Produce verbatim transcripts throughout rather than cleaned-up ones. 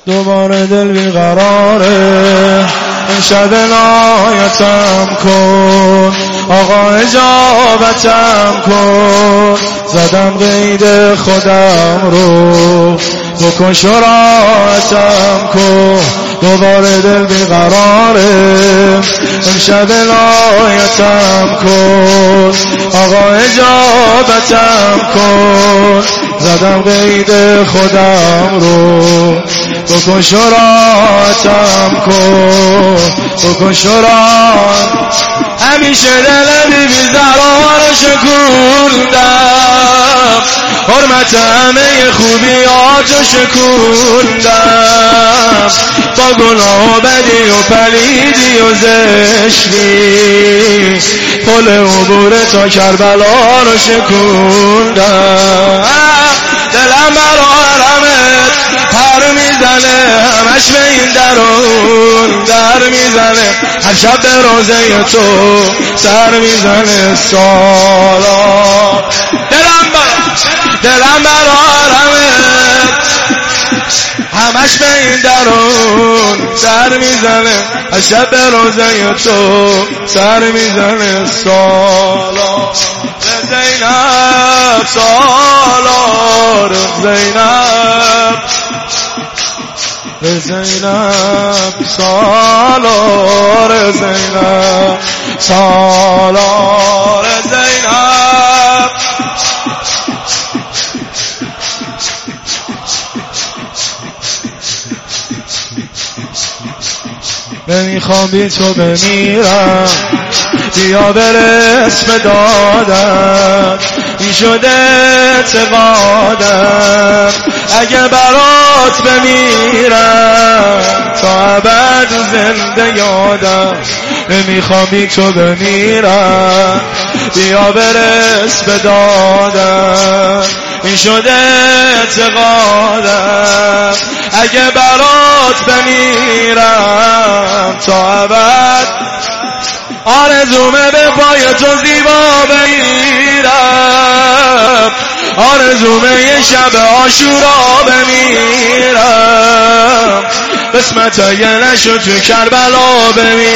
دوباره دل بیقراره، این شب عنایتم کن آقا، اجابتم کن. زدم قید خودم رو، بکن شرایطم کن. دوباره دل بیقراره، این شب عنایتم کن آقا، اجابتم کن. زدم قید خودم رو، بکن شرایطم کن، بکن شرایط. همیشه دل بی‌زرار شکوندم، حرمت همه خوبیاتو شکوندم. با گناه و بدی و پلیدی و زشتی، پل عبور تا کربلا رو شکوندم. دلم برا حرمت پر میزنه، همش به این درون در میزنه. هر شب به روزه تو سر میزنه سالا. دلم برا دلم برا حرمت همش به این درون سر میزنه. هر شب به روزه تو سر میزنه سالا. زینب سالار زینب، زینب سالار زینب، سالار زینب. نمیخوام بی تو بمیرم، بیا برس به دادم. این شده اعتقادم اگه برات بمیرم، تا ابد زنده یادم. نمیخوام بی تو بمیرم، بیا برس به دادم. این شده اعتقادم اگه برات بمیرم، تا ابد. آرزومه به پای تو زیبا بمیرم، آرزومه یه شب عاشورا بمیرم. قسمت اگه نشد تو کربلا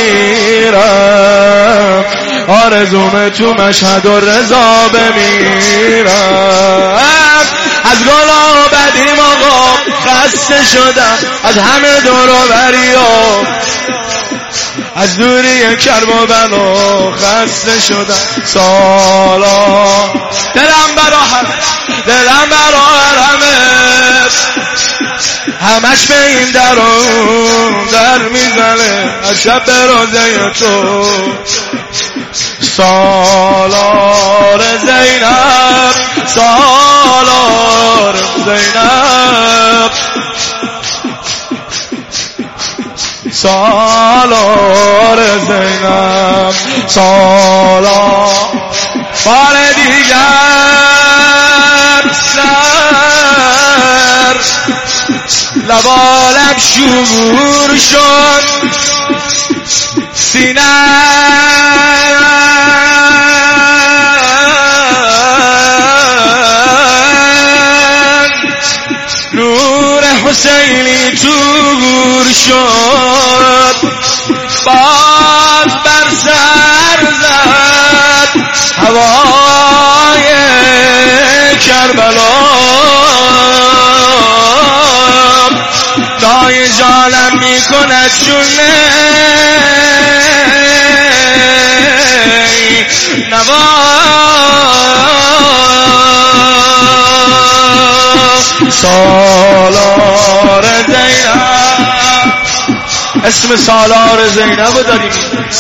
بمیرم، آرزومه تو مشهد و رضا بمیرم. از گناه بدیم آقا خسته شدم، از همه دور و بریا، از دوری کرب و بلا خسته شدم سالا. دلم برا حرمت دلم برا حرمت همش به این درون در میزنه. از شب به روزه تو سالار زینب، سالار زینب، سالار زینب، سالار. بار دیگر سر لبالم شور شد، سینه نور حسینی تو گور شد. باز بر سر زد هوای کربلا، دای جالم میکند شونه نوا. سالار زینب، اسم سالار زینب رو داریم.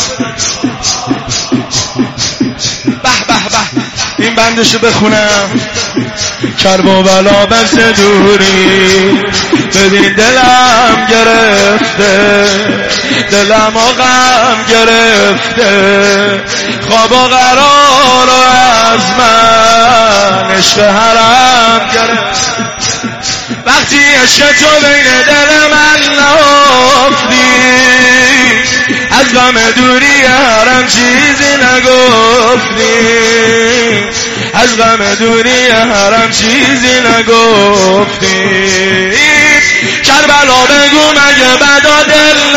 به به به این بندشو بخونم. کرب و بلا بس دوری، ببین دلم گرفته، دلم و غم گرفته. خواب و قرار و از من عشق حرم گرفته. وقتی عشق تو بین دل من نهفتی، از غم دوری حرم چیزی نگفتی، از غم دوری حرم چیزی نگفتی. کربلا کربلا بگو مگه بدا دل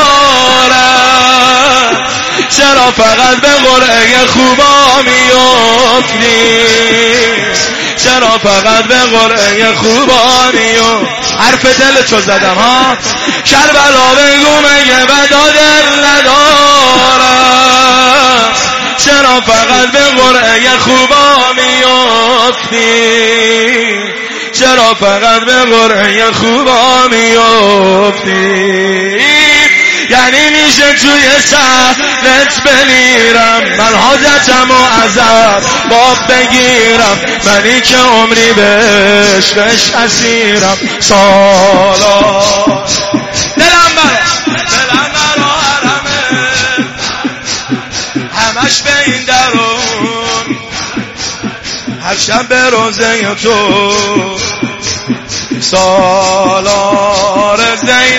ندارم، چرا فقط به قرعه خوبا میافتی، چرا فقط به قرعه خوبا میافتی. حرف دل چو زدم ها. کربلا بگو مگه بدا دل ندارم، چرا فقط به قرعه خوبا میافتی، چرا فقط به قرعه خوبا میافتی. یعنی میشه توی سرت بمیرم، من حاجتم و ازت باب بگیرم، منی که عمری به عشقش اسیرم. سالا دلم برا دلم برا حرمه، همش به این درون، هر شب به روزه تو سالار زین